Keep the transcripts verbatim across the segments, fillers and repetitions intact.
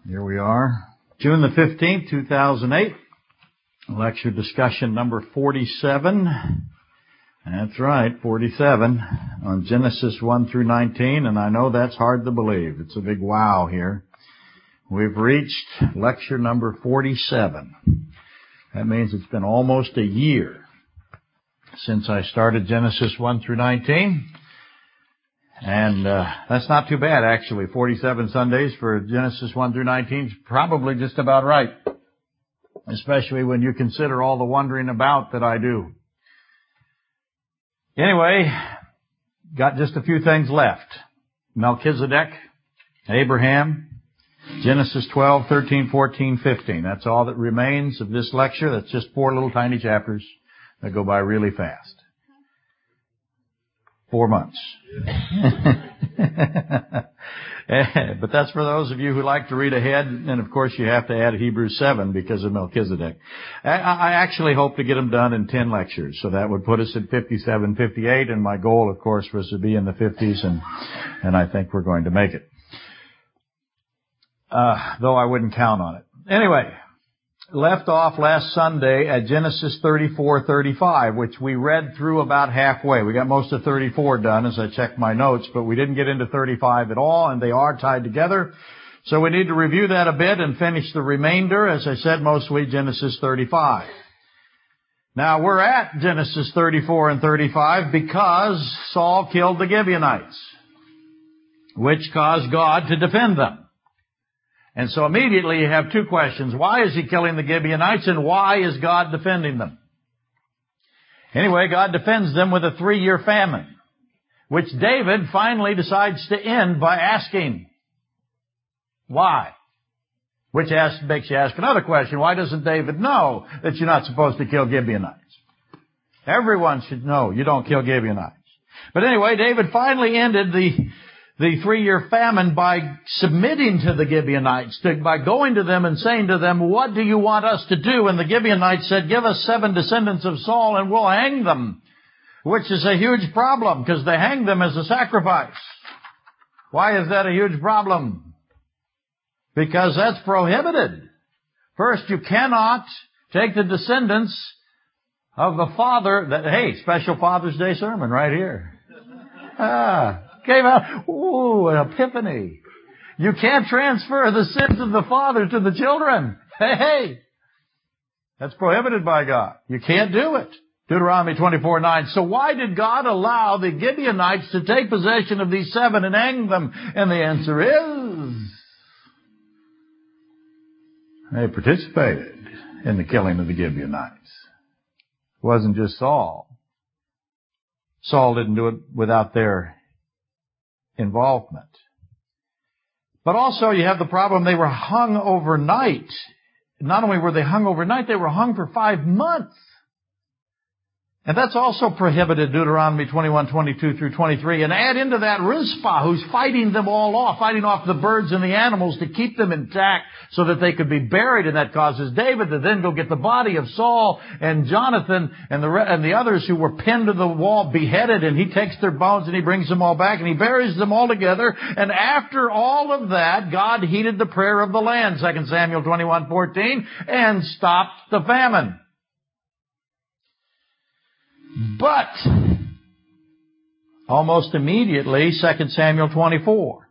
Here we are, June the fifteenth, two thousand eight, lecture discussion number forty-seven. That's right, forty-seven, on Genesis one through nineteen, and I know that's hard to believe. It's a big wow here. We've reached lecture number forty-seven. That means it's been almost a year since I started Genesis one through nineteen. And uh, that's not too bad, actually. forty-seven Sundays for Genesis one through nineteen is probably just about right, especially when you consider all the wondering about that I do. Anyway, got just a few things left. Melchizedek, Abraham, Genesis twelve, thirteen, fourteen, fifteen. That's all that remains of this lecture. That's just four little tiny chapters that go by really fast. Four months. But that's for those of you who like to read ahead, and of course you have to add Hebrews seven because of Melchizedek. I actually hope to get them done in ten lectures, so that would put us at fifty-seven, fifty-eight, and my goal, of course, was to be in the fifties, and, and I think we're going to make it. Uh, though I wouldn't count on it. Anyway, left off last Sunday at Genesis thirty-four, thirty-five, which we read through about halfway. We got most of thirty-four done as I checked my notes, but we didn't get into thirty-five at all, and they are tied together. So we need to review that a bit and finish the remainder, as I said, mostly Genesis thirty-five. Now, we're at Genesis thirty-four and thirty-five because Saul killed the Gibeonites, which caused God to defend them. And so immediately you have two questions. Why is he killing the Gibeonites, and why is God defending them? Anyway, God defends them with a three-year famine, which David finally decides to end by asking, why? Which asks, makes you ask another question. Why doesn't David know that you're not supposed to kill Gibeonites? Everyone should know you don't kill Gibeonites. But anyway, David finally ended the the three-year famine by submitting to the Gibeonites, to, by going to them and saying to them, what do you want us to do? And the Gibeonites said, give us seven descendants of Saul and we'll hang them, which is a huge problem because they hang them as a sacrifice. Why is that a huge problem? Because that's prohibited. First, you cannot take the descendants of the father that, hey, special Father's Day sermon right here. Ah. Came out, ooh, an epiphany. You can't transfer the sins of the father to the children. Hey, hey. That's prohibited by God. You can't do it. Deuteronomy twenty-four nine. So why did God allow the Gibeonites to take possession of these seven and hang them? And the answer is, they participated in the killing of the Gibeonites. It wasn't just Saul. Saul didn't do it without their involvement. But also you have the problem they were hung overnight. Not only were they hung overnight, they were hung for five months. And that's also prohibited, Deuteronomy twenty-one, twenty-two through twenty-three. And add into that Rizpah, who's fighting them all off, fighting off the birds and the animals to keep them intact so that they could be buried. And that causes David to then go get the body of Saul and Jonathan and the and the others who were pinned to the wall, beheaded. And he takes their bones and he brings them all back and he buries them all together. And after all of that, God heeded the prayer of the land, Second Samuel twenty-one, fourteen, and stopped the famine. But almost immediately, Second Samuel twenty-four,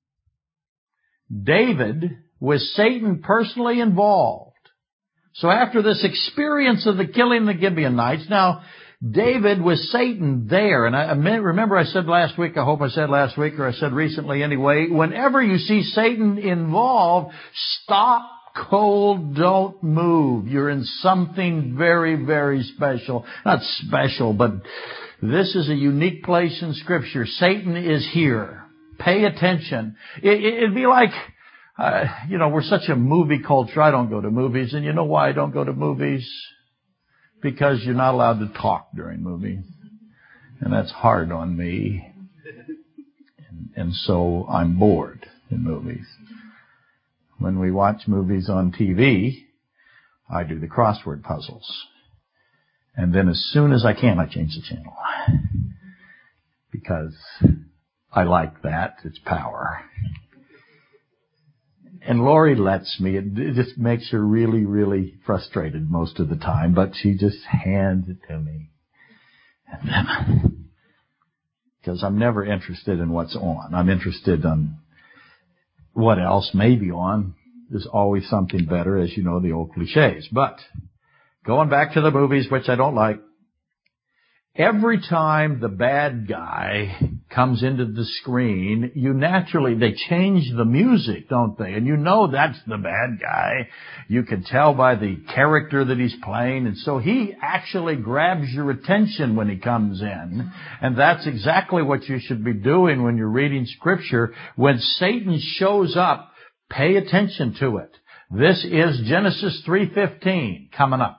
David, with Satan personally involved. So after this experience of the killing the Gibeonites, now David with Satan there, and I remember I said last week, I hope I said last week, or I said recently anyway, whenever you see Satan involved, stop cold, don't move. You're in something very, very special. Not special, but this is a unique place in Scripture. Satan is here. Pay attention. It, it, it'd be like, uh, you know, we're such a movie culture. I don't go to movies. And you know why I don't go to movies? Because you're not allowed to talk during movies. And that's hard on me. And, and so I'm bored in movies. When we watch movies on T V, I do the crossword puzzles. And then as soon as I can, I change the channel. Because I like that. It's power. And Lori lets me. It, it just makes her really, really frustrated most of the time, but she just hands it to me. And then, because I'm never interested in what's on. I'm interested in what else may be on. There's always something better, as you know, the old cliches. But going back to the movies, which I don't like, every time the bad guy comes into the screen, you naturally, they change the music, don't they? And you know that's the bad guy. You can tell by the character that he's playing. And so he actually grabs your attention when he comes in. And that's exactly what you should be doing when you're reading Scripture. When Satan shows up, pay attention to it. This is Genesis three fifteen coming up.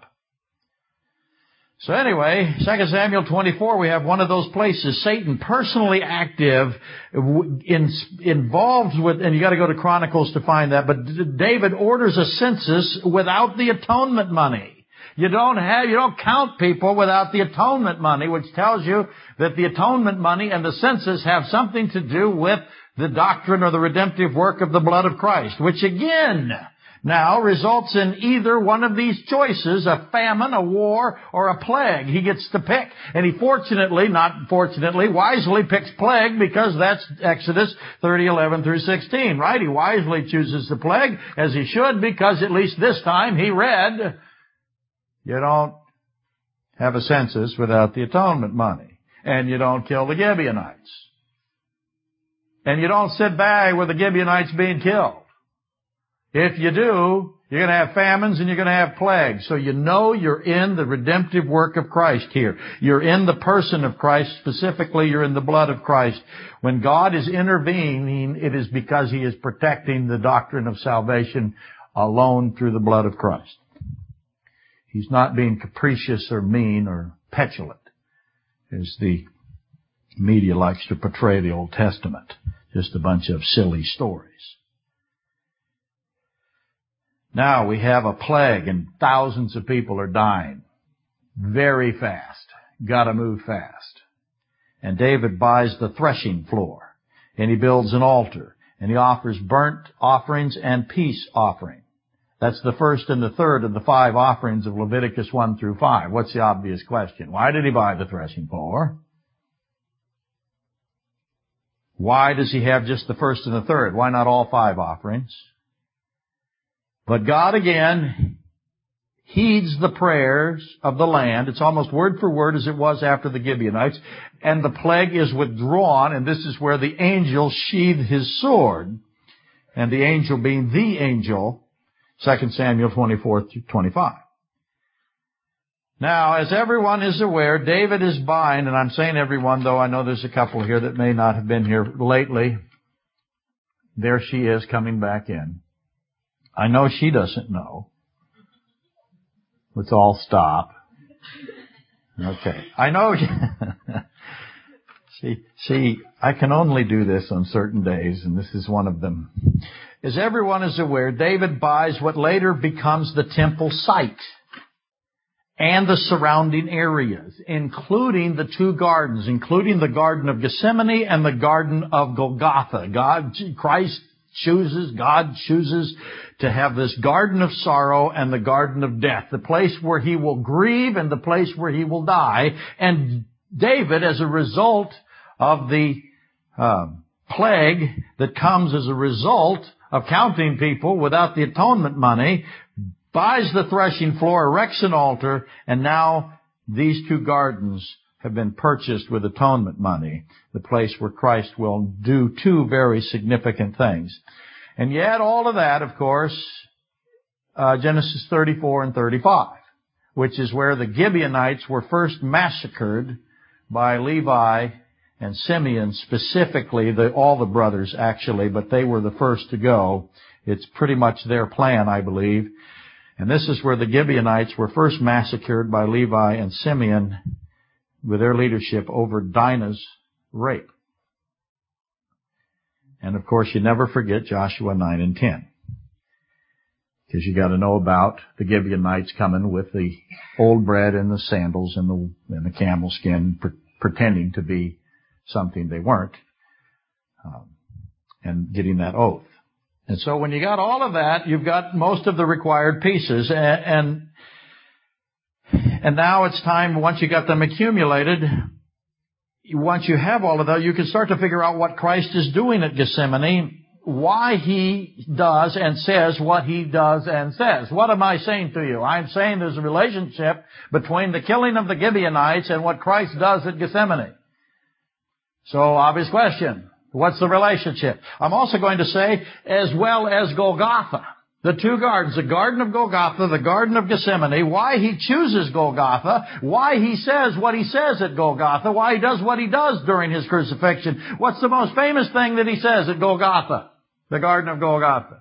So anyway, Second Samuel twenty-four, we have one of those places, Satan personally active, in, involved with, and you got to go to Chronicles to find that, but David orders a census without the atonement money. You don't have, you don't count people without the atonement money, which tells you that the atonement money and the census have something to do with the doctrine or the redemptive work of the blood of Christ, which again, now results in either one of these choices, a famine, a war, or a plague. He gets to pick. And he fortunately, not fortunately, wisely picks plague because that's Exodus thirty, eleven through sixteen, right? He wisely chooses the plague, as he should, because at least this time he read, you don't have a census without the atonement money. And you don't kill the Gibeonites. And you don't sit by with the Gibeonites being killed. If you do, you're going to have famines and you're going to have plagues. So you know you're in the redemptive work of Christ here. You're in the person of Christ. Specifically, you're in the blood of Christ. When God is intervening, it is because He is protecting the doctrine of salvation alone through the blood of Christ. He's not being capricious or mean or petulant, as the media likes to portray the Old Testament. Just a bunch of silly stories. Now we have a plague and thousands of people are dying very fast. Got to move fast. And David buys the threshing floor and he builds an altar and he offers burnt offerings and peace offering. That's the first and the third of the five offerings of Leviticus one through five. What's the obvious question? Why did he buy the threshing floor? Why does he have just the first and the third? Why not all five offerings? But God again heeds the prayers of the land. It's almost word for word as it was after the Gibeonites. And the plague is withdrawn, and this is where the angel sheathed his sword. And the angel being the angel, Second Samuel twenty-four through twenty-five. Now, as everyone is aware, David is buying, and I'm saying everyone, though I know there's a couple here that may not have been here lately. There she is coming back in. I know she doesn't know. Let's all stop. Okay. I know. see, see, I can only do this on certain days, and this is one of them. As everyone is aware, David buys what later becomes the temple site and the surrounding areas, including the two gardens, including the Garden of Gethsemane and the Garden of Golgotha. God, Christ chooses, God chooses to have this garden of sorrow and the garden of death, the place where He will grieve and the place where He will die. And David, as a result of the uh, plague that comes as a result of counting people without the atonement money, buys the threshing floor, erects an altar, and now these two gardens have been purchased with atonement money, the place where Christ will do two very significant things. And yet all of that, of course, uh, Genesis thirty-four and thirty-five, which is where the Gibeonites were first massacred by Levi and Simeon, specifically, the, all the brothers actually, but they were the first to go. It's pretty much their plan, I believe. And this is where the Gibeonites were first massacred by Levi and Simeon with their leadership over Dinah's rape. And of course, you never forget Joshua nine and ten. Because you got to know about the Gibeonites coming with the old bread and the sandals and the, and the camel skin, pre- pretending to be something they weren't, um, and getting that oath. And so when you got all of that, you've got most of the required pieces. And, and, and now it's time, once you got them accumulated, once you have all of that, you can start to figure out what Christ is doing at Gethsemane, why He does and says what He does and says. What am I saying to you? I'm saying there's a relationship between the killing of the Gibeonites and what Christ does at Gethsemane. So, obvious question. What's the relationship? I'm also going to say, as well as Golgotha. The two gardens, the Garden of Golgotha, the Garden of Gethsemane, why He chooses Golgotha, why He says what He says at Golgotha, why He does what He does during His crucifixion. What's the most famous thing that He says at Golgotha? The Garden of Golgotha.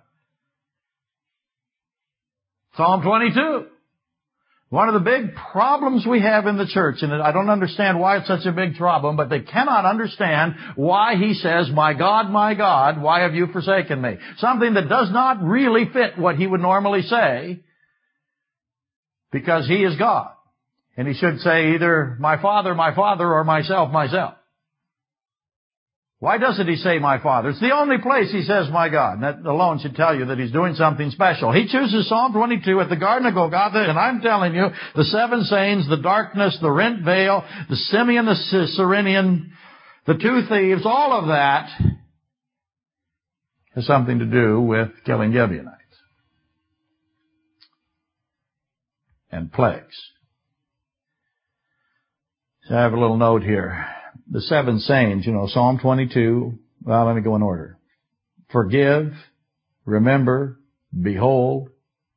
Psalm twenty-two. One of the big problems we have in the church, and I don't understand why it's such a big problem, but they cannot understand why He says, my God, my God, why have you forsaken me? Something that does not really fit what He would normally say, because He is God. And He should say either my Father, my Father, or myself, myself. Why doesn't He say my Father? It's the only place He says my God. And that alone should tell you that He's doing something special. He chooses Psalm twenty-two at the Garden of Golgotha, and I'm telling you, the seven sayings, the darkness, the rent veil, the Simeon, the Cyrenian, the two thieves, all of that has something to do with killing Gibeonites and plagues. So I have a little note here. The seven sayings, you know, Psalm twenty-two, well, let me go in order. Forgive, remember, behold.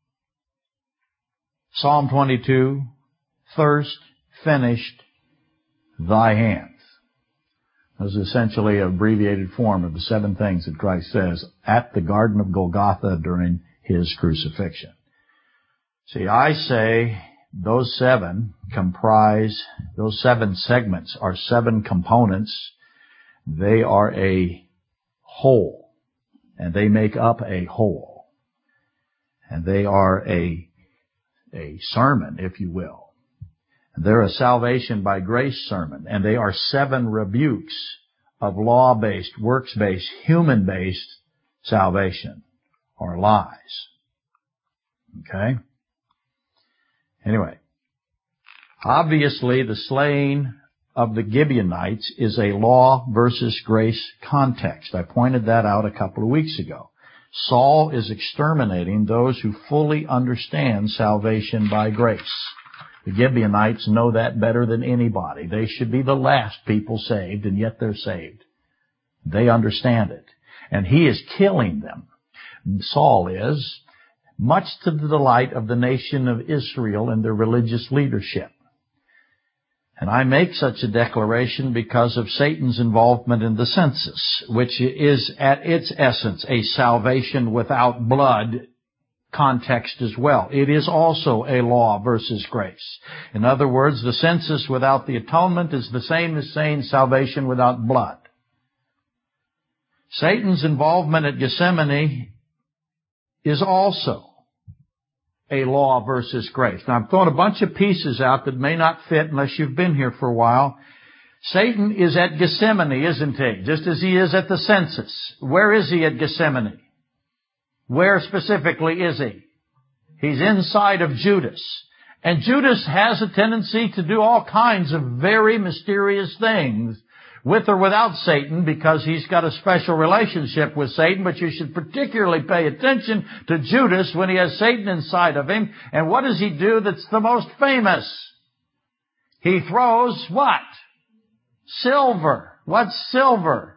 Psalm twenty-two, thirst, finished, thy hands. This is essentially an abbreviated form of the seven things that Christ says at the Garden of Golgotha during His crucifixion. See, I say those seven comprise, those seven segments are seven components. They are a whole, and they make up a whole. And they are a, a sermon, if you will. They're a salvation by grace sermon, and they are seven rebukes of law-based, works-based, human-based salvation, or lies. Okay? Anyway, obviously the slaying of the Gibeonites is a law versus grace context. I pointed that out a couple of weeks ago. Saul is exterminating those who fully understand salvation by grace. The Gibeonites know that better than anybody. They should be the last people saved, and yet they're saved. They understand it. And he is killing them. Saul is, much to the delight of the nation of Israel and their religious leadership. And I make such a declaration because of Satan's involvement in the census, which is at its essence a salvation without blood context as well. It is also a law versus grace. In other words, the census without the atonement is the same as saying salvation without blood. Satan's involvement at Gethsemane is also a law versus grace. Now, I'm throwing a bunch of pieces out that may not fit unless you've been here for a while. Satan is at Gethsemane, isn't he? Just as he is at the census. Where is he at Gethsemane? Where specifically is he? He's inside of Judas. And Judas has a tendency to do all kinds of very mysterious things, with or without Satan, because he's got a special relationship with Satan. But you should particularly pay attention to Judas when he has Satan inside of him. And what does he do that's the most famous? He throws what? Silver. What's silver?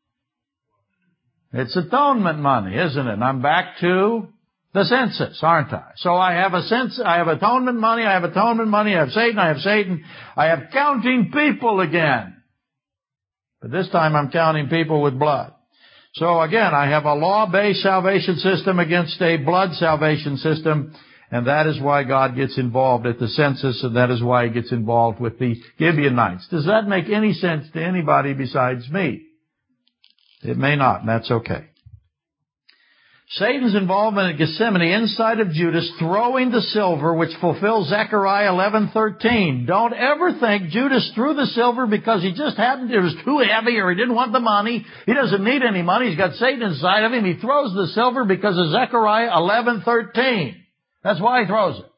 It's atonement money, isn't it? And I'm back to the census, aren't I? So I have a sense, I have atonement money, I have atonement money, I have Satan, I have Satan, I have counting people again. But this time I'm counting people with blood. So again, I have a law-based salvation system against a blood salvation system, and that is why God gets involved at the census, and that is why He gets involved with the Gibeonites. Does that make any sense to anybody besides me? It may not, and that's okay. Satan's involvement in Gethsemane inside of Judas, throwing the silver, which fulfills Zechariah eleven thirteen. Don't ever think Judas threw the silver because he just happened, it was too heavy or he didn't want the money. He doesn't need any money. He's got Satan inside of him. He throws the silver because of Zechariah eleven thirteen. That's why he throws it.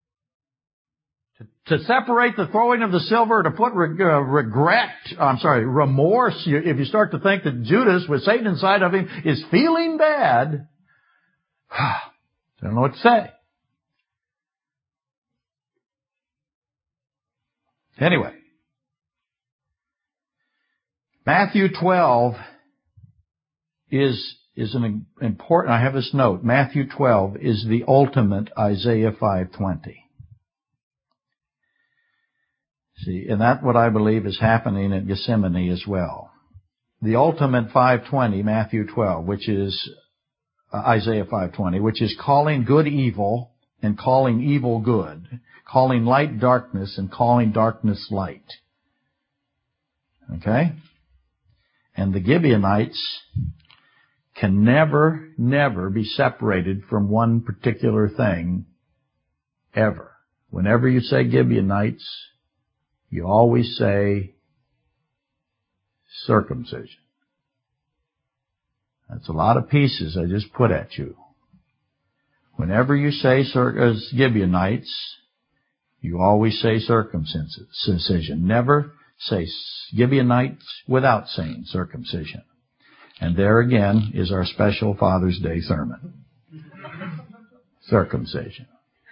To separate the throwing of the silver, to put re- uh, regret, I'm sorry, remorse, you, if you start to think that Judas, with Satan inside of him, is feeling bad, I don't know what to say. Anyway, Matthew twelve is, is an important, I have this note, Matthew twelve is the ultimate Isaiah five twenty. See, and that's what I believe is happening at Gethsemane as well. The ultimate five twenty, Matthew twelve, which is uh, Isaiah five twenty, which is calling good evil and calling evil good, calling light darkness and calling darkness light. Okay? And the Gibeonites can never, never be separated from one particular thing, ever. Whenever you say Gibeonites, you always say circumcision. That's a lot of pieces I just put at you. Whenever you say Gibeonites, you always say circumcision. Never say Gibeonites without saying circumcision. And there again is our special Father's Day sermon. Circumcision.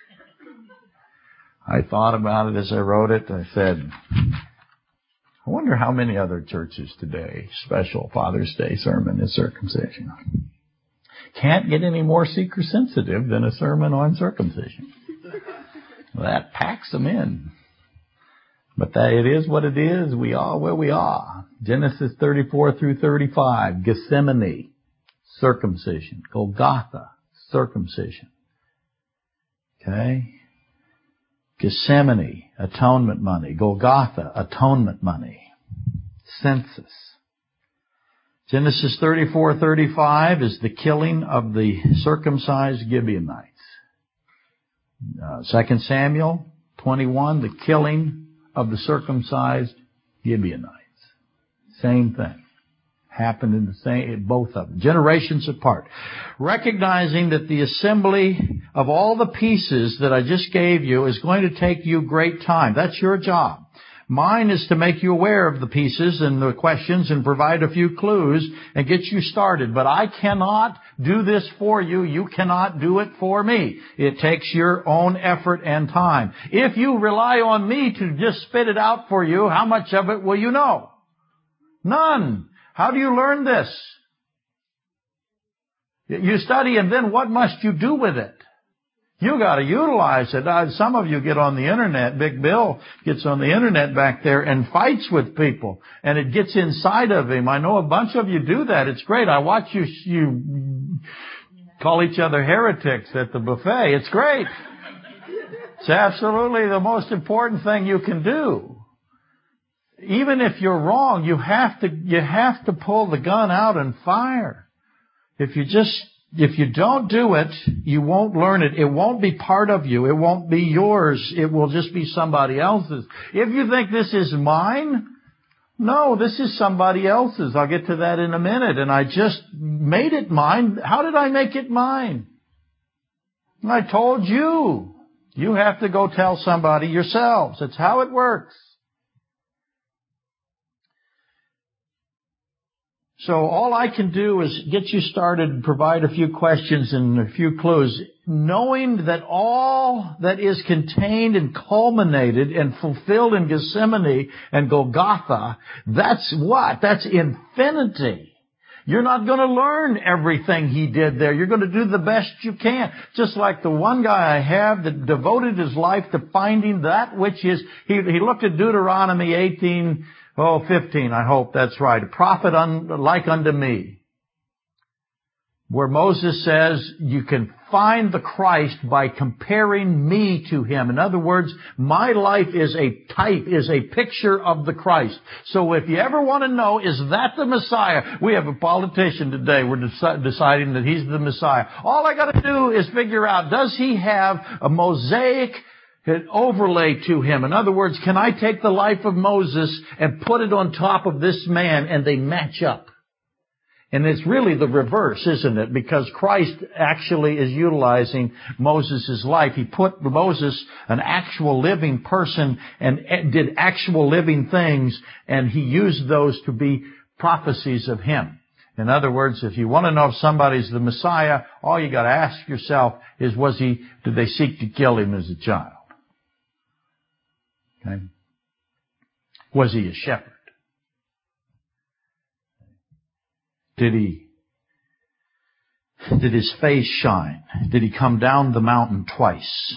I thought about it as I wrote it. I said, I wonder how many other churches today, special Father's Day sermon is circumcision. Can't get any more seeker sensitive than a sermon on circumcision. That packs them in. But that it is what it is. We are where we are. Genesis thirty-four through thirty-five, Gethsemane, circumcision. Golgotha, circumcision. Okay? Gethsemane, atonement money. Golgotha, atonement money. Census. Genesis thirty-four thirty-five is the killing of the circumcised Gibeonites. Uh, Second Samuel twenty-one, the killing of the circumcised Gibeonites. Same thing. Happened in the same, both of them. Generations apart. Recognizing that the assembly of all the pieces that I just gave you is going to take you great time. That's your job. Mine is to make you aware of the pieces and the questions and provide a few clues and get you started. But I cannot do this for you. You cannot do it for me. It takes your own effort and time. If you rely on me to just spit it out for you, how much of it will you know? None. How do you learn this? You study, and then what must you do with it? You got to utilize it. Uh, some of you get on the internet. Big Bill gets on the internet back there and fights with people, and it gets inside of him. I know a bunch of you do that. It's great. I watch you you call each other heretics at the buffet. It's great. It's absolutely the most important thing you can do. Even if you're wrong, you have to, you have to pull the gun out and fire. If you just, if you don't do it, you won't learn it. It won't be part of you. It won't be yours. It will just be somebody else's. If you think this is mine, no, this is somebody else's. I'll get to that in a minute. And I just made it mine. How did I make it mine? I told you. You have to go tell somebody yourselves. That's how it works. So all I can do is get you started and provide a few questions and a few clues, knowing that all that is contained and culminated and fulfilled in Gethsemane and Golgotha, that's what? That's infinity. You're not going to learn everything he did there. You're going to do the best you can. Just like the one guy I have that devoted his life to finding that which is, he, he looked at Deuteronomy eighteen, oh, fifteen, I hope that's right. A prophet un, like unto me. where Moses says, you can find the Christ by comparing me to Him. In other words, my life is a type, is a picture of the Christ. So if you ever want to know, is that the Messiah? We have a politician today. We're deci- deciding that he's the Messiah. All I got to do is figure out, does he have a mosaic overlay to him? In other words, can I take the life of Moses and put it on top of this man and they match up? And it's really the reverse, isn't it? Because Christ actually is utilizing Moses' life. He put Moses, an actual living person, and did actual living things, and he used those to be prophecies of him. In other words, if you want to know if somebody's the Messiah, all you got to ask yourself is, was he, did they seek to kill him as a child? Okay. Was he a shepherd? Did he, did his face shine? Did he come down the mountain twice?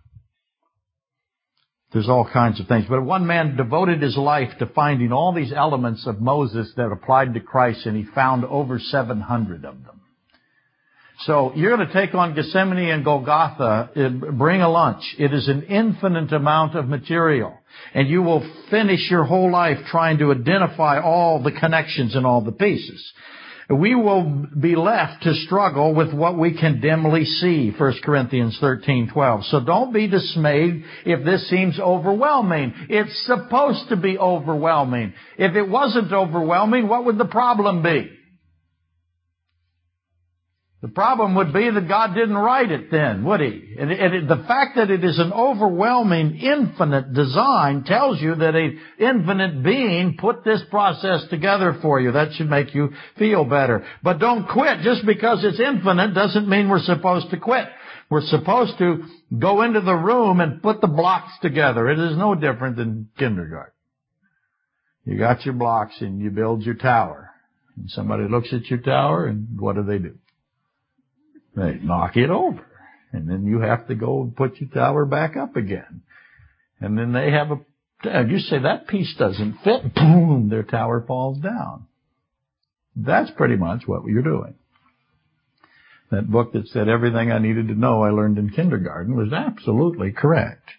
There's all kinds of things. But one man devoted his life to finding all these elements of Moses that applied to Christ, and he found over seven hundred of them. So you're going to take on Gethsemane and Golgotha, bring a lunch. It is an infinite amount of material. And you will finish your whole life trying to identify all the connections and all the pieces. We will be left to struggle with what we can dimly see, First Corinthians thirteen twelve. So don't be dismayed if this seems overwhelming. It's supposed to be overwhelming. If it wasn't overwhelming, what would the problem be? The problem would be that God didn't write it then, would He? And, it, and the fact that it is an overwhelming, infinite design tells you that an infinite being put this process together for you. That should make you feel better. But don't quit. Just because it's infinite doesn't mean we're supposed to quit. We're supposed to go into the room and put the blocks together. It is no different than kindergarten. You got your blocks and you build your tower. And somebody looks at your tower and what do they do? They knock it over. And then you have to go and put your tower back up again. And then they have a, you say that piece doesn't fit, boom, their tower falls down. That's pretty much what you're doing. That book that said everything I needed to know I learned in kindergarten was absolutely correct.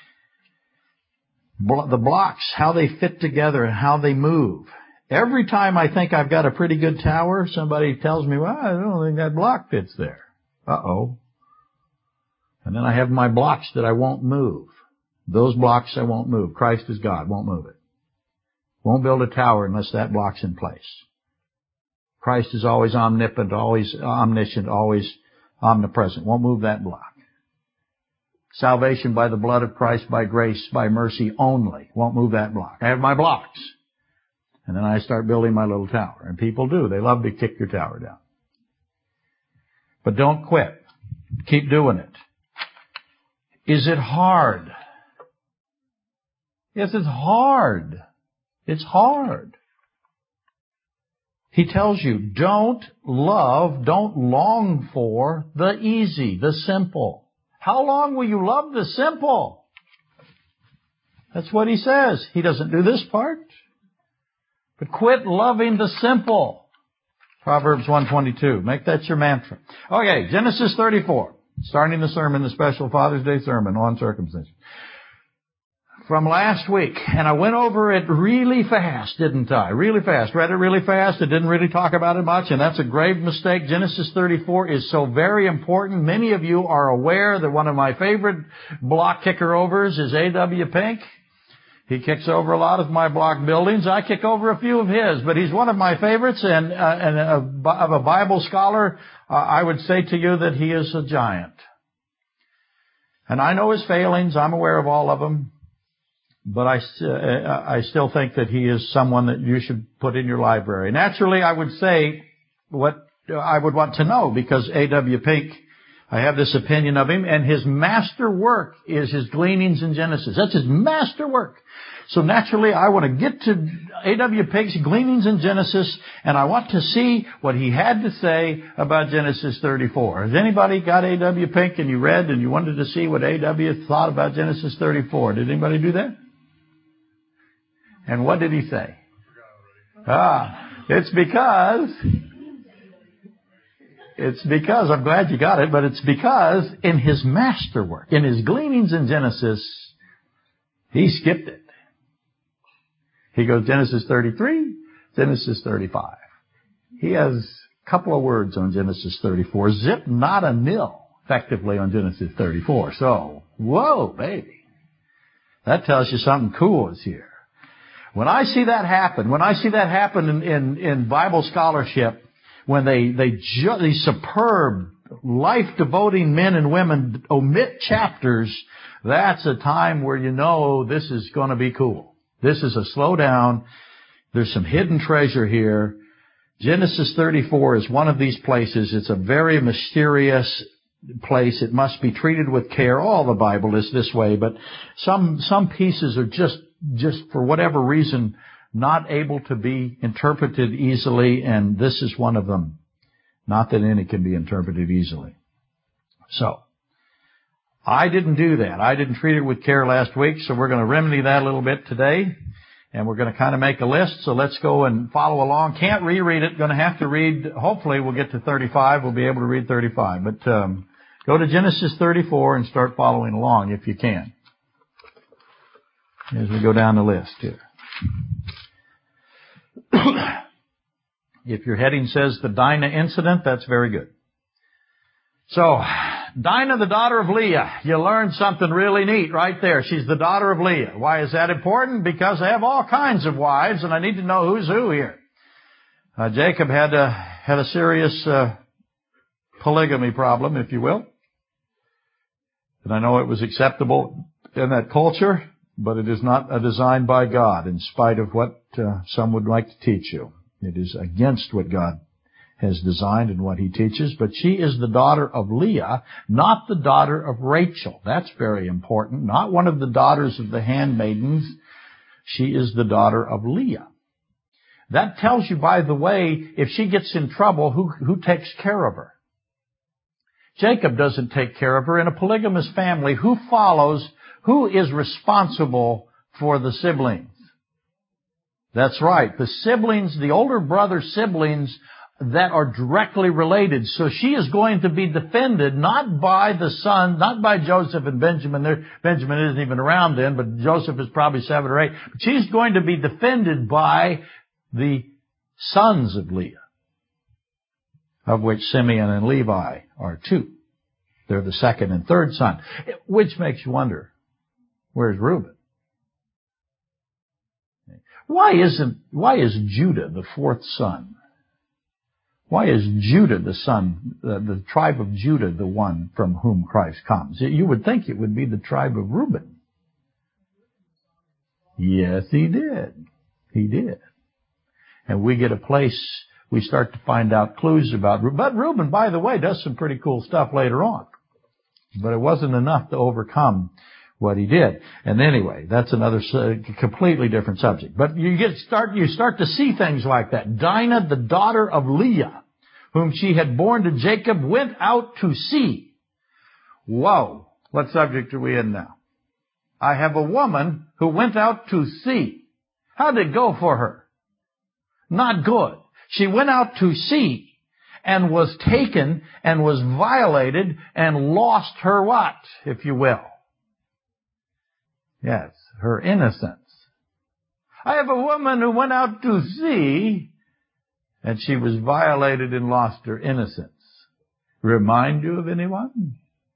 The blocks, how they fit together and how they move. Every time I think I've got a pretty good tower, somebody tells me, well, I don't think that block fits there. Uh-oh. And then I have my blocks that I won't move. Those blocks I won't move. Christ is God, won't move it. Won't build a tower unless that block's in place. Christ is always omnipotent, always omniscient, always omnipresent. Won't move that block. Salvation by the blood of Christ, by grace, by mercy only. Won't move that block. I have my blocks. And then I start building my little tower. And people do. They love to kick your tower down. But don't quit. Keep doing it. Is it hard? Yes, it's hard. It's hard. He tells you, don't love, don't long for the easy, the simple. How long will you love the simple? That's what he says. He doesn't do this part. But quit loving the simple. Proverbs one twenty-two. Make that your mantra. Okay, Genesis thirty-four. Starting the sermon, the special Father's Day sermon on circumcision. From last week. And I went over it really fast, didn't I? Really fast. Read it really fast. I didn't really talk about it much, and that's a grave mistake. Genesis thirty-four is so very important. Many of you are aware that one of my favorite block kicker-overs is A W Pink. He kicks over a lot of my block buildings. I kick over a few of his, but he's one of my favorites, and, uh, and a, of a Bible scholar, uh, I would say to you that he is a giant. And I know his failings. I'm aware of all of them. But I, uh, I still think that he is someone that you should put in your library. Naturally, I would say what I would want to know, because A W Pink, I have this opinion of him, and his master work is his Gleanings in Genesis. That's his master work. So naturally, I want to get to A W Pink's Gleanings in Genesis, and I want to see what he had to say about Genesis thirty-four. Has anybody got A W Pink and you read and you wanted to see what A W thought about Genesis thirty-four? Did anybody do that? And what did he say? Ah, it's because It's because, I'm glad you got it, but it's because in his masterwork, in his gleanings in Genesis, he skipped it. He goes Genesis thirty-three, Genesis thirty-five. He has a couple of words on Genesis thirty-four. Zip, not a nil, effectively, on Genesis thirty-four. So, whoa, baby. That tells you something cool is here. When I see that happen, when I see that happen in, in, in Bible scholarship, when they, they, ju- these superb, life-devoting men and women omit chapters, that's a time where you know this is going to be cool. This is a slow down. There's some hidden treasure here. Genesis thirty-four is one of these places. It's a very mysterious place. It must be treated with care. All the Bible is this way, but some, some pieces are just, just for whatever reason, not able to be interpreted easily, and this is one of them. Not that any can be interpreted easily. So, I didn't do that. I didn't treat it with care last week, so we're going to remedy that a little bit today. And we're going to kind of make a list, so let's go and follow along. Can't reread it. Going to have to read, hopefully we'll get to thirty-five. We'll be able to read thirty-five. But um, go to Genesis thirty-four and start following along if you can. As we go down the list here. If your heading says the Dinah incident, that's very good. So, Dinah, the daughter of Leah. You learned something really neat right there. She's the daughter of Leah. Why is that important? Because I have all kinds of wives, and I need to know who's who here. Uh, Jacob had a, had a serious uh, polygamy problem, if you will. And I know it was acceptable in that culture, but it is not a design by God, in spite of what uh, some would like to teach you. It is against what God has designed and what he teaches, but she is the daughter of Leah, not the daughter of Rachel. That's very important. Not one of the daughters of the handmaidens. She is the daughter of Leah. That tells you, by the way, if she gets in trouble, who, who takes care of her? Jacob doesn't take care of her. In a polygamous family, who follows, who is responsible for the siblings? That's right. The siblings, the older brother siblings that are directly related. So she is going to be defended not by the son, not by Joseph and Benjamin. There, Benjamin isn't even around then, but Joseph is probably seven or eight. But she's going to be defended by the sons of Leah, of which Simeon and Levi are two. They're the second and third son, which makes you wonder, where's Reuben? Why isn't, why is Judah the fourth son? Why is Judah the son, uh, the tribe of Judah, the one from whom Christ comes? You would think it would be the tribe of Reuben. Yes, he did. He did. And we get a place, we start to find out clues about Reuben. But Reuben, by the way, does some pretty cool stuff later on. But it wasn't enough to overcome what he did. And anyway, that's another uh, completely different subject. But you get start you start to see things like that. Dinah, the daughter of Leah, whom she had borne to Jacob, went out to sea. Whoa. What subject are we in now? I have a woman who went out to sea. How did it go for her? Not good. She went out to sea and was taken and was violated and lost her what, if you will? Yes, her innocence. I have a woman who went out to sea and she was violated and lost her innocence. Remind you of anyone?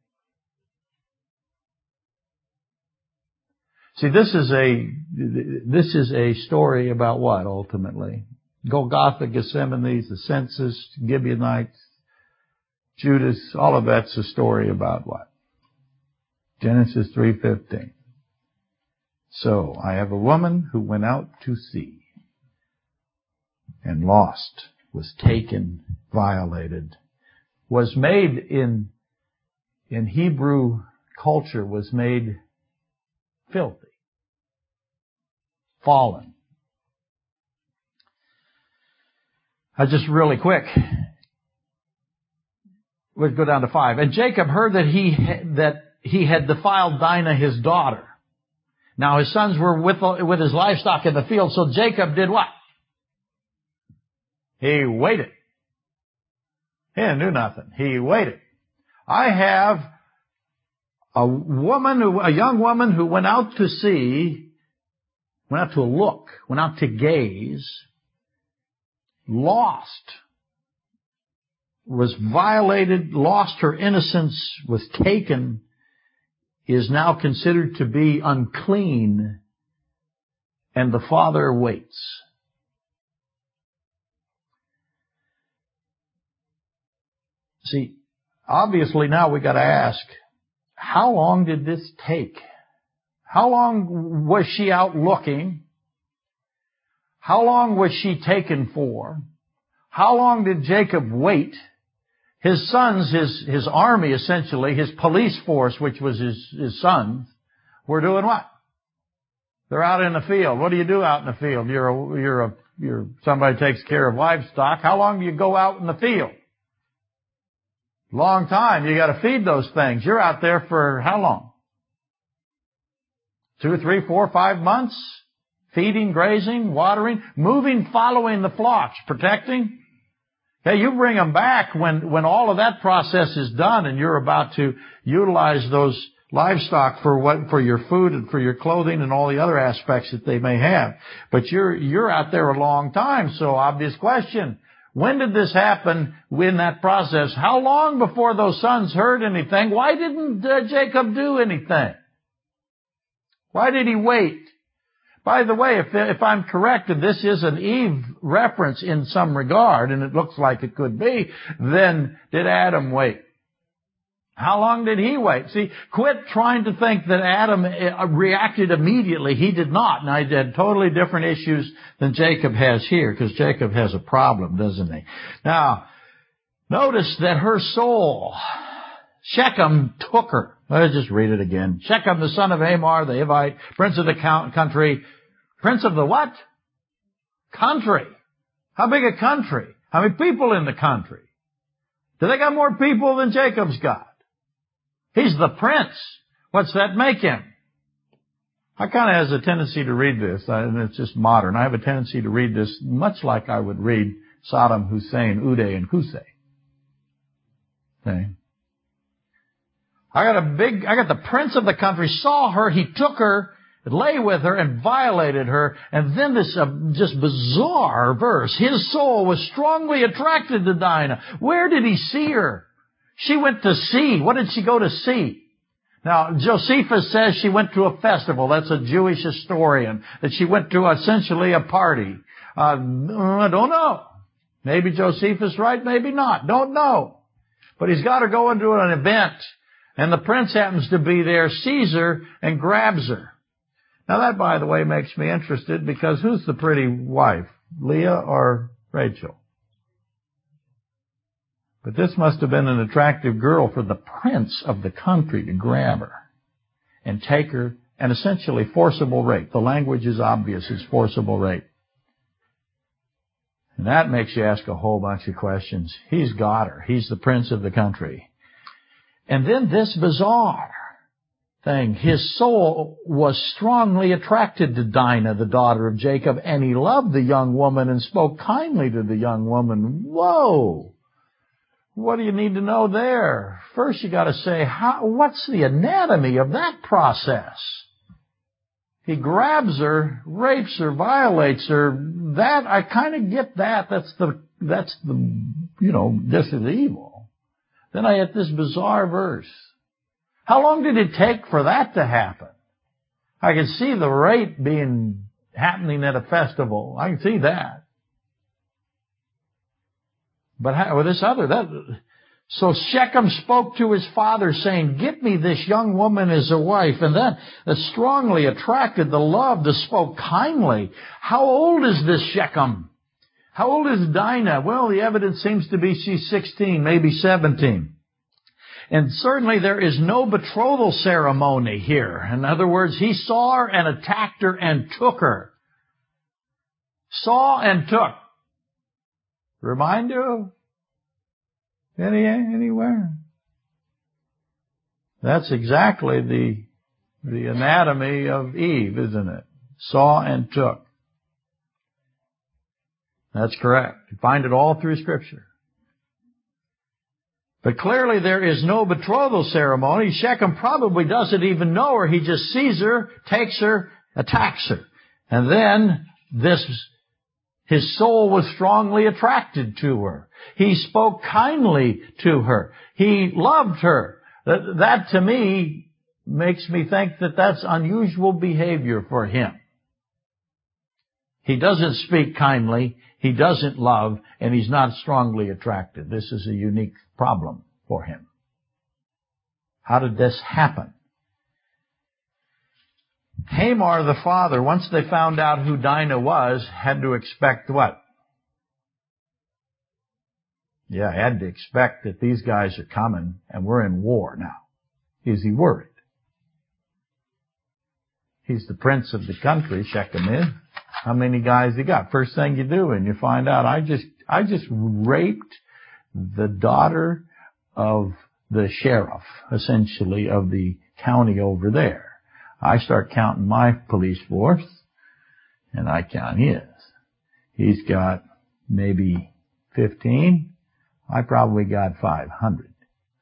See, this is a, this is a story about what, ultimately? Golgotha, Gethsemane, the census, Gibeonites, Judas, all of that's a story about what? Genesis three fifteen. So, I have a woman who went out to sea and lost, was taken, violated, was made in, in Hebrew culture, was made filthy, fallen. I just really quick, let's go down to five. And Jacob heard that he, that he had defiled Dinah, his daughter. Now his sons were with, with his livestock in the field, so Jacob did what? He waited. He didn't do nothing. He waited. I have a woman, who, a young woman who went out to see, went out to look, went out to gaze, lost, was violated, lost her innocence, was taken, is now considered to be unclean, and the father waits. See, obviously now we got to ask, how long did this take? How long was she out looking? How long was she taken for? How long did Jacob wait? His sons, his, his army essentially, his police force, which was his, his sons, were doing what? They're out in the field. What do you do out in the field? You're a, you're a, you're, somebody takes care of livestock. How long do you go out in the field? Long time. You got to feed those things. You're out there for how long? Two, three, four, five months? Feeding, grazing, watering, moving, following the flocks, protecting. Okay, you bring them back when, when all of that process is done and you're about to utilize those livestock for what, for your food and for your clothing and all the other aspects that they may have. But you're, you're out there a long time. So obvious question. When did this happen in that process? How long before those sons heard anything? Why didn't uh, Jacob do anything? Why did he wait? By the way, if, if I'm correct, and this is an Eve reference in some regard, and it looks like it could be, then did Adam wait? How long did he wait? See, quit trying to think that Adam reacted immediately. He did not. Now, he had totally different issues than Jacob has here, because Jacob has a problem, doesn't he? Now, notice that her soul, Shechem took her. Let's just read it again. Shechem, the son of Hamor, the Hivite, prince of the country. Prince of the what? Country. How big a country? How many people in the country? Do they got more people than Jacob's got? He's the prince. What's that make him? I kind of has a tendency to read this, and it's just modern. I have a tendency to read this much like I would read Saddam Hussein, Uday, and Qusay. Okay. I got a big, I got the prince of the country, saw her, he took her, lay with her, and violated her. And then this uh, just bizarre verse. His soul was strongly attracted to Dinah. Where did he see her? She went to see. What did she go to see? Now, Josephus says she went to a festival. That's a Jewish historian. That she went to essentially a party. Uh, I don't know. Maybe Josephus right, maybe not. Don't know. But he's got her going to an event. And the prince happens to be there, sees her, and grabs her. Now that, by the way, makes me interested, because who's the pretty wife? Leah or Rachel? But this must have been an attractive girl for the prince of the country to grab her and take her, and essentially forcible rape. The language is obvious, it's forcible rape. And that makes you ask a whole bunch of questions. He's got her. He's the prince of the country. And then this bizarre thing. His soul was strongly attracted to Dinah, the daughter of Jacob, and he loved the young woman and spoke kindly to the young woman. Whoa! What do you need to know there? First you got to say, how, what's the anatomy of that process? He grabs her, rapes her, violates her. That, I kind of get that. That's the, that's the, you know, this is evil. Then I get this bizarre verse. How long did it take for that to happen? I can see the rape being, happening at a festival. I can see that. But how, with this other, that, so Shechem spoke to his father saying, get me this young woman as a wife. And then the strongly attracted, the loved, the spoke kindly. How old is this Shechem? How old is Dinah? Well, the evidence seems to be she's sixteen, maybe seventeen. And certainly there is no betrothal ceremony here. In other words, he saw her and attacked her and took her. Saw and took. Remind you? Any, anywhere? That's exactly the, the anatomy of Eve, isn't it? Saw and took. That's correct. You find it all through Scripture. But clearly there is no betrothal ceremony. Shechem probably doesn't even know her. He just sees her, takes her, attacks her. And then this, his soul was strongly attracted to her. He spoke kindly to her. He loved her. That, that to me makes me think that that's unusual behavior for him. He doesn't speak kindly, he doesn't love, and he's not strongly attracted. This is a unique problem for him. How did this happen? Hamor, the father, once they found out who Dinah was, had to expect what? Yeah, had to expect that these guys are coming and we're in war now. Is he worried? He's the prince of the country, Shechem is. How many guys he got? First thing you do and you find out, I just, I just raped the daughter of the sheriff, essentially, of the county over there. I start counting my police force, and I count his. He's got maybe fifteen. I probably got five hundred.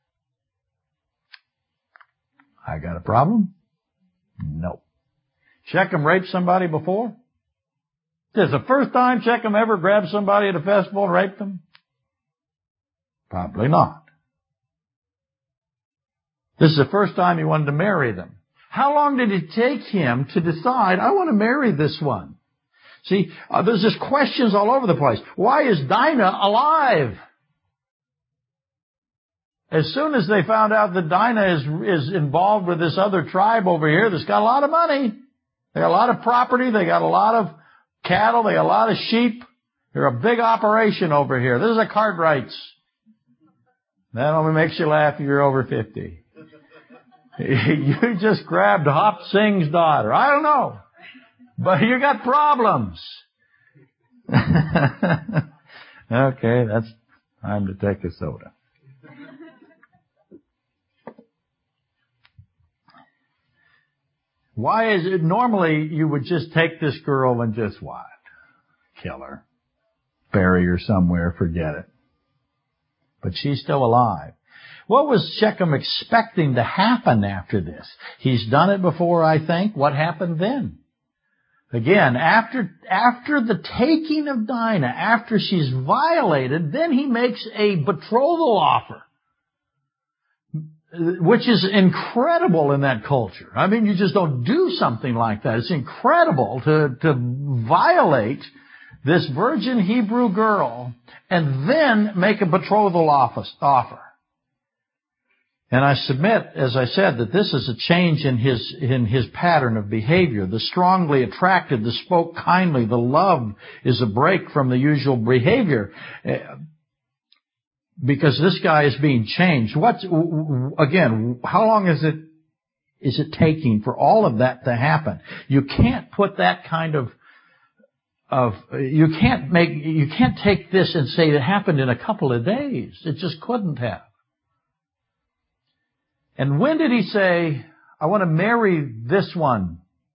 I got a problem? No. Shechem raped somebody before? This is the first time Shechem ever grabbed somebody at a festival and raped them? Probably not. This is the first time he wanted to marry them. How long did it take him to decide, I want to marry this one? See, uh, there's just questions all over the place. Why is Dinah alive? As soon as they found out that Dinah is, is involved with this other tribe over here that's got a lot of money, they got a lot of property, they got a lot of cattle, they got a lot of sheep, they're a big operation over here. This is a Cartwrights. That only makes you laugh if you're over fifty. You just grabbed Hop Singh's daughter. I don't know. But you got problems. Okay, that's time to take a soda. Why is it normally you would just take this girl and just what? Kill her. Bury her somewhere, forget it. But she's still alive. What was Shechem expecting to happen after this? He's done it before, I think. What happened then? Again, after, after the taking of Dinah, after she's violated, then he makes a betrothal offer, which is incredible in that culture. I mean, you just don't do something like that. It's incredible to, to violate this virgin Hebrew girl and then make a betrothal office, offer. And I submit, as I said, that this is a change in his, in his pattern of behavior. The strongly attracted, the spoke kindly, the love is a break from the usual behavior. Because this guy is being changed. What's, again, how long is it, is it taking for all of that to happen? You can't put that kind of, of, you can't make, you can't take this and say it happened in a couple of days. It just couldn't have. And when did he say, I want to marry this one?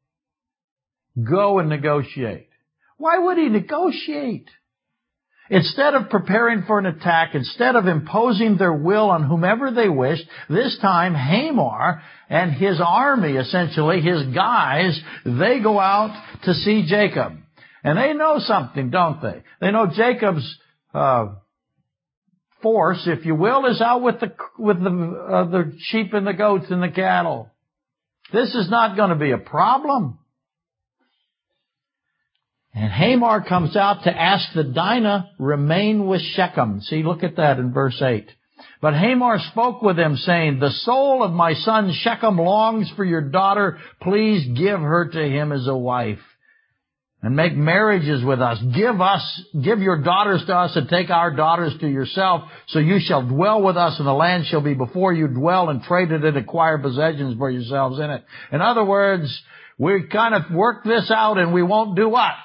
Go and negotiate. Why would he negotiate? Instead of preparing for an attack, instead of imposing their will on whomever they wished, this time Hamor and his army, essentially, his guys, they go out to see Jacob. And they know something, don't they? They know Jacob's uh force, if you will, is out with the with the uh, the sheep and the goats and the cattle. This is not going to be a problem. And Hamor comes out to ask that Dinah remain with Shechem. See, look at that in verse eight. But Hamor spoke with him, saying, the soul of my son Shechem longs for your daughter. Please give her to him as a wife. And make marriages with us. Give us, give your daughters to us and take our daughters to yourself. So you shall dwell with us and the land shall be before you. Dwell and trade it and acquire possessions for yourselves in it. In other words, we kind of work this out and we won't do what?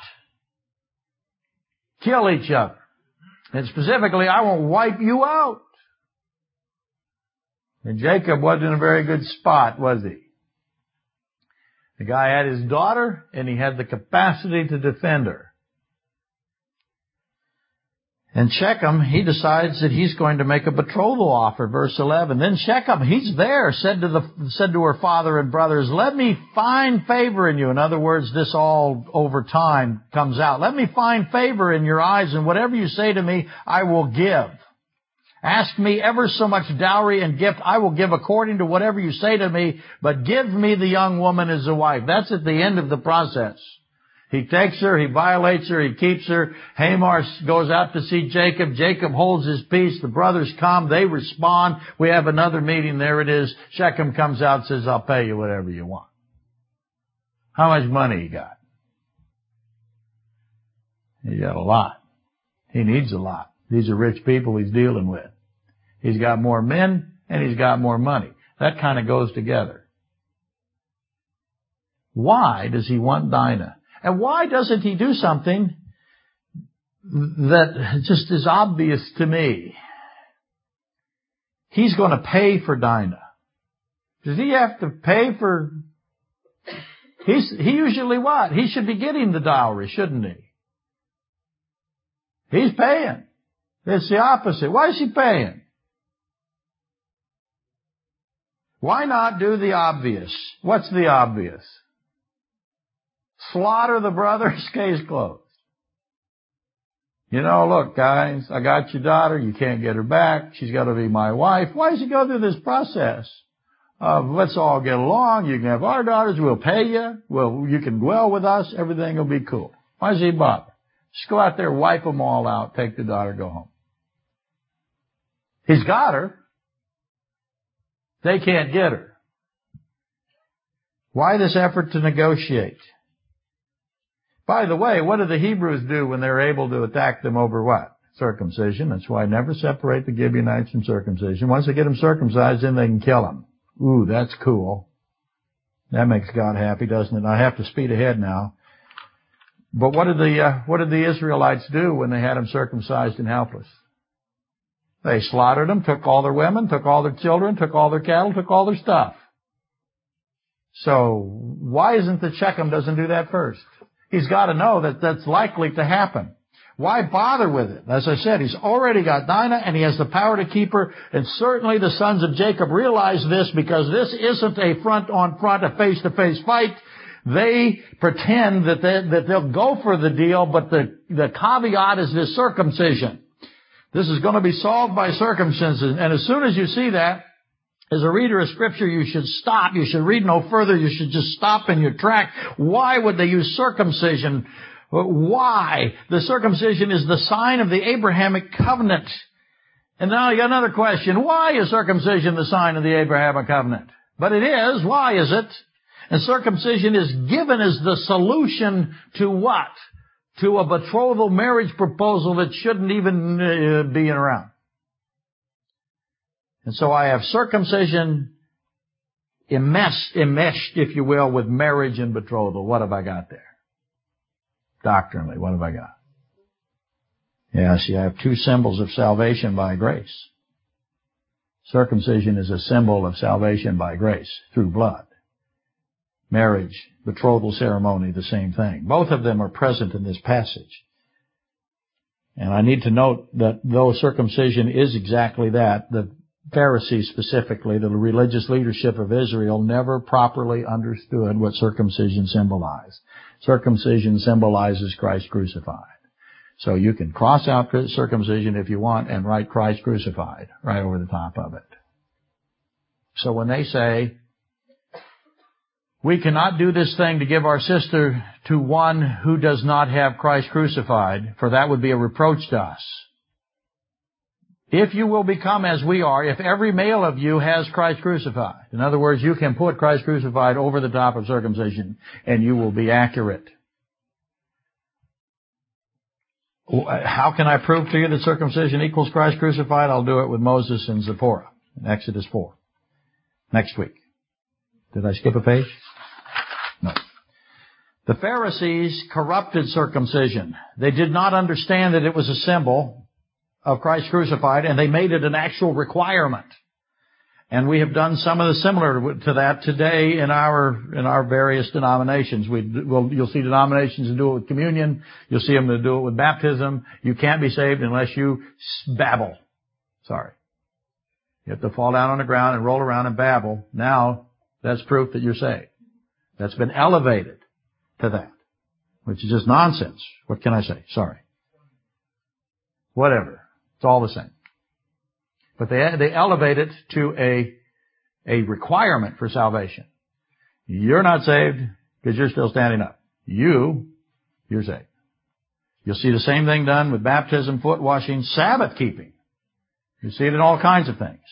Kill each other. And specifically, I won't wipe you out. And Jacob wasn't in a very good spot, was he? The guy had his daughter, and he had the capacity to defend her. And Shechem, he decides that he's going to make a betrothal offer, verse eleven. Then Shechem, he's there, said to the, said to her father and brothers, let me find favor in you. In other words, this all over time comes out. Let me find favor in your eyes, and whatever you say to me, I will give. Ask me ever so much dowry and gift, I will give according to whatever you say to me, but give me the young woman as a wife. That's at the end of the process. He takes her, he violates her, he keeps her. Hamar goes out to see Jacob. Jacob holds his peace. The brothers come, they respond. We have another meeting. There it is. Shechem comes out and says, I'll pay you whatever you want. How much money he got? He got a lot. He needs a lot. These are rich people he's dealing with. He's got more men and he's got more money. That kind of goes together. Why does he want Dinah? And why doesn't he do something that just is obvious to me? He's going to pay for Dinah. Does he have to pay for... He's, he usually what? He should be getting the dowry, shouldn't he? He's paying. It's the opposite. Why is he paying? Why not do the obvious? What's the obvious? Slaughter the brothers, case closed. You know, look, guys, I got your daughter. You can't get her back. She's got to be my wife. Why does he go through this process of let's all get along? You can have our daughters. We'll pay you. Well, you can dwell with us. Everything will be cool. Why does he bother? Just go out there, wipe them all out, take the daughter, go home. He's got her. They can't get her. Why this effort to negotiate? By the way, what do the Hebrews do when they're able to attack them over what? Circumcision. That's why I never separate the Gibeonites from circumcision. Once they get them circumcised, then they can kill them. Ooh, that's cool. That makes God happy, doesn't it? I have to speed ahead now. But what did the uh, what did the Israelites do when they had them circumcised and helpless? They slaughtered them, took all their women, took all their children, took all their cattle, took all their stuff. So why isn't the Shechem doesn't do that first? He's got to know that that's likely to happen. Why bother with it? As I said, he's already got Dinah and he has the power to keep her. And certainly the sons of Jacob realize this because this isn't a front-on-front, a face-to-face fight. They pretend that, they, that they'll go for the deal, but the, the caveat is this circumcision. This is going to be solved by circumcision. And as soon as you see that, as a reader of Scripture, you should stop. You should read no further. You should just stop in your track. Why would they use circumcision? Why? The circumcision is the sign of the Abrahamic covenant. And now you got another question. Why is circumcision the sign of the Abrahamic covenant? But it is. Why is it? And circumcision is given as the solution to what? To a betrothal marriage proposal that shouldn't even uh, be around. And so I have circumcision enmeshed, enmeshed, if you will, with marriage and betrothal. What have I got there? Doctrinally, what have I got? Yeah, see, I have two symbols of salvation by grace. Circumcision is a symbol of salvation by grace through blood. Marriage, betrothal ceremony, the same thing. Both of them are present in this passage. And I need to note that though circumcision is exactly that, the Pharisees specifically, the religious leadership of Israel, never properly understood what circumcision symbolized. Circumcision symbolizes Christ crucified. So you can cross out circumcision if you want and write Christ crucified right over the top of it. So when they say, we cannot do this thing to give our sister to one who does not have Christ crucified, for that would be a reproach to us. If you will become as we are, if every male of you has Christ crucified, in other words, you can put Christ crucified over the top of circumcision and you will be accurate. How can I prove to you that circumcision equals Christ crucified? I'll do it with Moses and Zipporah in Exodus four. Next week. Did I skip a page? No. The Pharisees corrupted circumcision. They did not understand that it was a symbol of Christ crucified, and they made it an actual requirement. And we have done some of the similar to that today in our in our various denominations. We will you'll see denominations do it with communion. You'll see them to do it with baptism. You can't be saved unless you babble. Sorry, you have to fall down on the ground and roll around and babble. Now that's proof that you're saved. That's been elevated to that, which is just nonsense. What can I say? Sorry. Whatever. It's all the same. But they they elevate it to a a requirement for salvation. You're not saved because you're still standing up. You, you're saved. You'll see the same thing done with baptism, foot washing, Sabbath keeping. You see it in all kinds of things.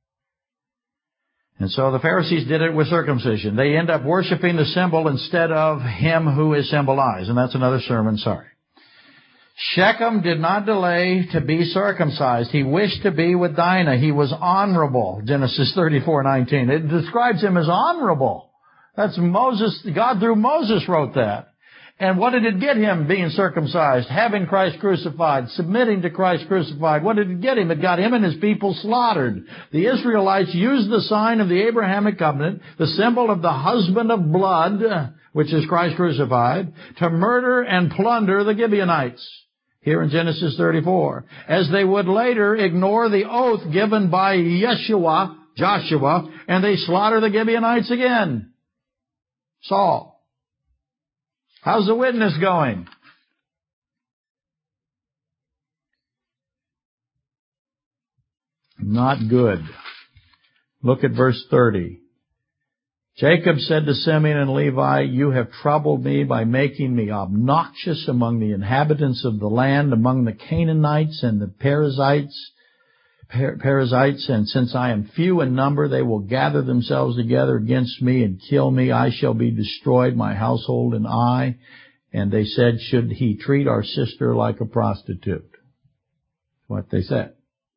And so the Pharisees did it with circumcision. They end up worshiping the symbol instead of Him who is symbolized. And that's another sermon, sorry. Shechem did not delay to be circumcised. He wished to be with Dinah. He was honorable. Genesis thirty-four nineteen. It describes him as honorable. That's Moses. God through Moses wrote that. And what did it get him being circumcised? Having Christ crucified, submitting to Christ crucified. What did it get him? It got him and his people slaughtered. The Israelites used the sign of the Abrahamic covenant, the symbol of the husband of blood, which is Christ crucified, to murder and plunder the Gibeonites. Here in Genesis thirty-four, as they would later ignore the oath given by Yeshua, Joshua, and they slaughter the Gibeonites again. Saul. How's the witness going? Not good. Look at verse thirty. Jacob said to Simeon and Levi, you have troubled me by making me obnoxious among the inhabitants of the land, among the Canaanites and the Perizzites, per- Perizzites, and since I am few in number, they will gather themselves together against me and kill me. I shall be destroyed, my household and I. And they said, should he treat our sister like a prostitute? What they said.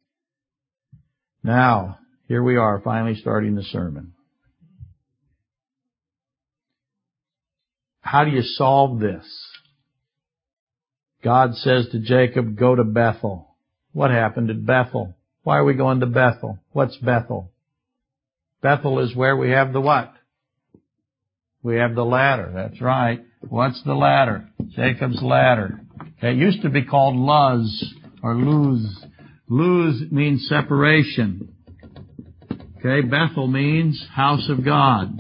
Now, here we are, finally starting the sermon. How do you solve this? God says to Jacob, go to Bethel. What happened at Bethel? Why are we going to Bethel? What's Bethel? Bethel is where we have the what? We have the ladder. That's right. What's the ladder? Jacob's ladder. Okay, it used to be called Luz or Luz. Luz means separation. Okay, Bethel means house of God.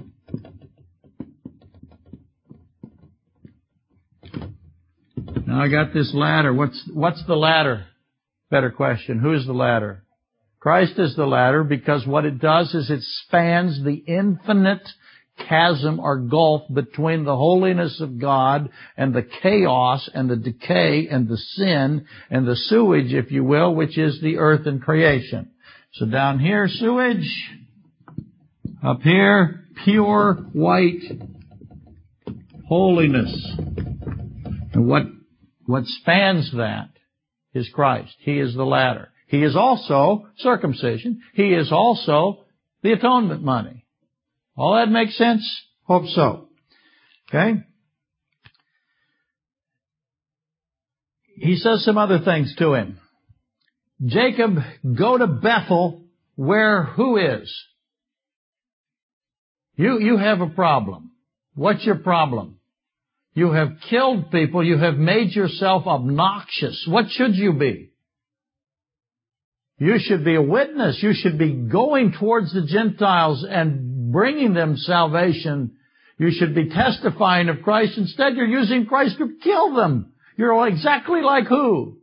Now I got this ladder. What's, what's the ladder? Better question. Who's the ladder? Christ is the ladder because what it does is it spans the infinite chasm or gulf between the holiness of God and the chaos and the decay and the sin and the sewage, if you will, which is the earth and creation. So down here, sewage. Up here, pure white holiness. And what What spans that is Christ. He is the ladder. He is also circumcision. He is also the atonement money. All that makes sense? Hope so. Okay? He says some other things to him. Jacob, go to Bethel where who is? You, you have a problem. What's your problem? You have killed people. You have made yourself obnoxious. What should you be? You should be a witness. You should be going towards the Gentiles and bringing them salvation. You should be testifying of Christ. Instead, you're using Christ to kill them. You're exactly like who?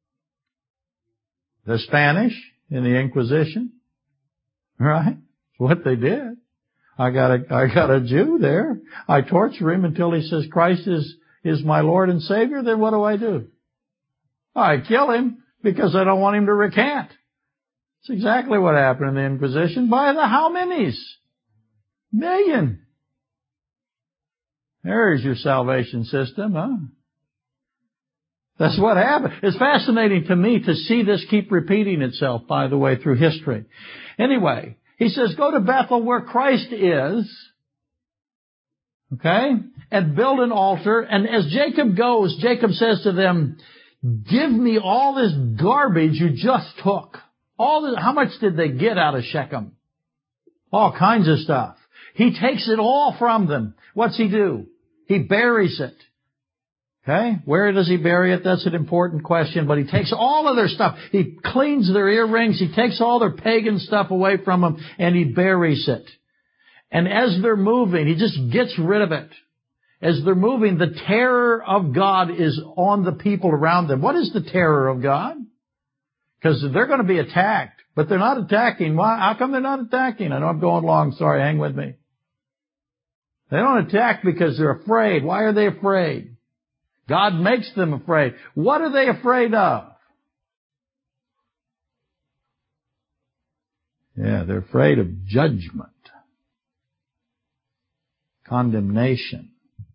The Spanish in the Inquisition. Right? That's what they did. I got a, I got a Jew there. I torture him until he says Christ is, is my Lord and Savior. Then what do I do? I kill him because I don't want him to recant. It's exactly what happened in the Inquisition by the how many's? Million. There's your salvation system, huh? That's what happened. It's fascinating to me to see this keep repeating itself, by the way, through history. Anyway, he says, go to Bethel where Christ is, okay, and build an altar. And as Jacob goes, Jacob says to them, give me all this garbage you just took. All this, how much did they get out of Shechem? All kinds of stuff. He takes it all from them. What's he do? He buries it. Okay? Where does he bury it? That's an important question. But he takes all of their stuff. He cleans their earrings. He takes all their pagan stuff away from them and he buries it. And as they're moving, he just gets rid of it. As they're moving, the terror of God is on the people around them. What is the terror of God? Because they're going to be attacked. But they're not attacking. Why? How come they're not attacking? I know I'm going long. Sorry, hang with me. They don't attack because they're afraid. Why are they afraid? God makes them afraid. What are they afraid of? Yeah, they're afraid of judgment, condemnation.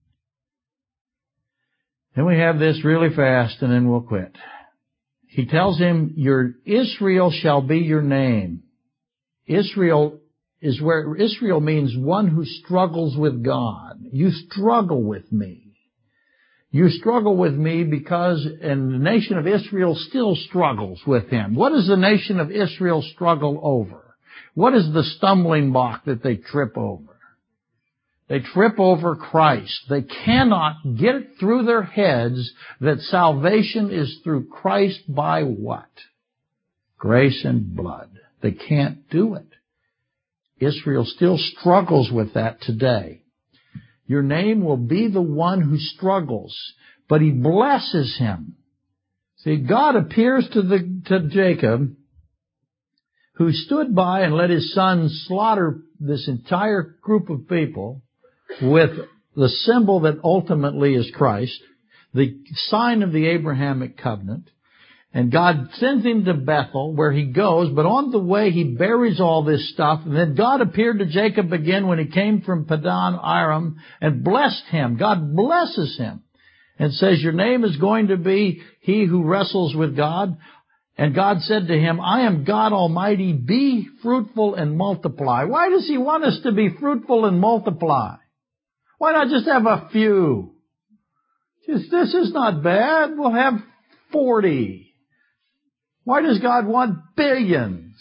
Then we have this really fast and then we'll quit. He tells him, your Israel shall be your name. Israel is where, Israel means one who struggles with God. You struggle with me. You struggle with me because, and the nation of Israel still struggles with him. What does the nation of Israel struggle over? What is the stumbling block that they trip over? They trip over Christ. They cannot get it through their heads that salvation is through Christ by what? Grace and blood. They can't do it. Israel still struggles with that today. Your name will be the one who struggles, but he blesses him. See, God appears to the, to Jacob, who stood by and let his son slaughter this entire group of people with the symbol that ultimately is Christ, the sign of the Abrahamic covenant. And God sends him to Bethel where he goes, but on the way he buries all this stuff. And then God appeared to Jacob again when he came from Padan Aram and blessed him. God blesses him and says, your name is going to be he who wrestles with God. And God said to him, I am God Almighty, be fruitful and multiply. Why does he want us to be fruitful and multiply? Why not just have a few? Just, this is not bad. We'll have forty. Why does God want billions?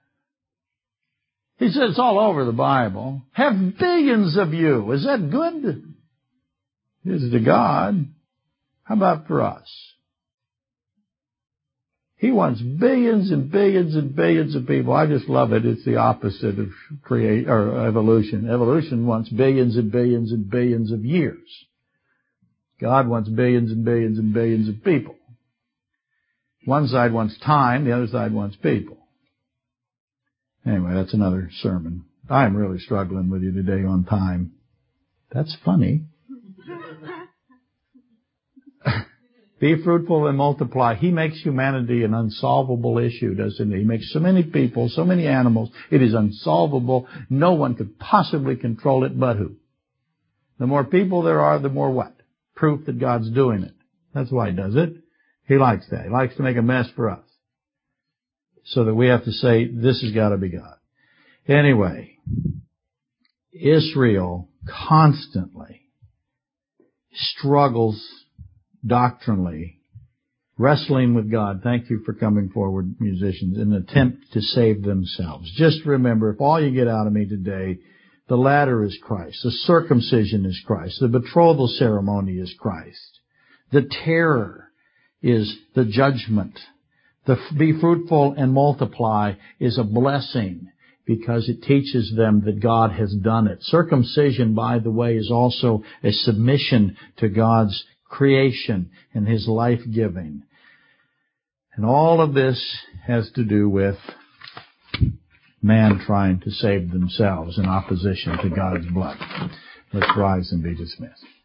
He says it's all over the Bible. Have billions of you. Is that good? It is to God. How about for us? He wants billions and billions and billions of people. I just love it. It's the opposite of create or evolution. Evolution wants billions and billions and billions of years. God wants billions and billions and billions of people. One side wants time, the other side wants people. Anyway, that's another sermon. I'm really struggling with you today on time. That's funny. Be fruitful and multiply. He makes humanity an unsolvable issue, doesn't he? He makes so many people, so many animals. It is unsolvable. No one could possibly control it but who? The more people there are, the more what? Proof that God's doing it. That's why he does it. He likes that. He likes to make a mess for us. So that we have to say, this has got to be God. Anyway, Israel constantly struggles doctrinally, wrestling with God. Thank you for coming forward, musicians, in an attempt to save themselves. Just remember, if all you get out of me today, the ladder is Christ, the circumcision is Christ, the betrothal ceremony is Christ, the terror is the judgment. The be fruitful and multiply is a blessing because it teaches them that God has done it. Circumcision, by the way, is also a submission to God's creation and his life-giving. And all of this has to do with man trying to save themselves in opposition to God's blood. Let's rise and be dismissed.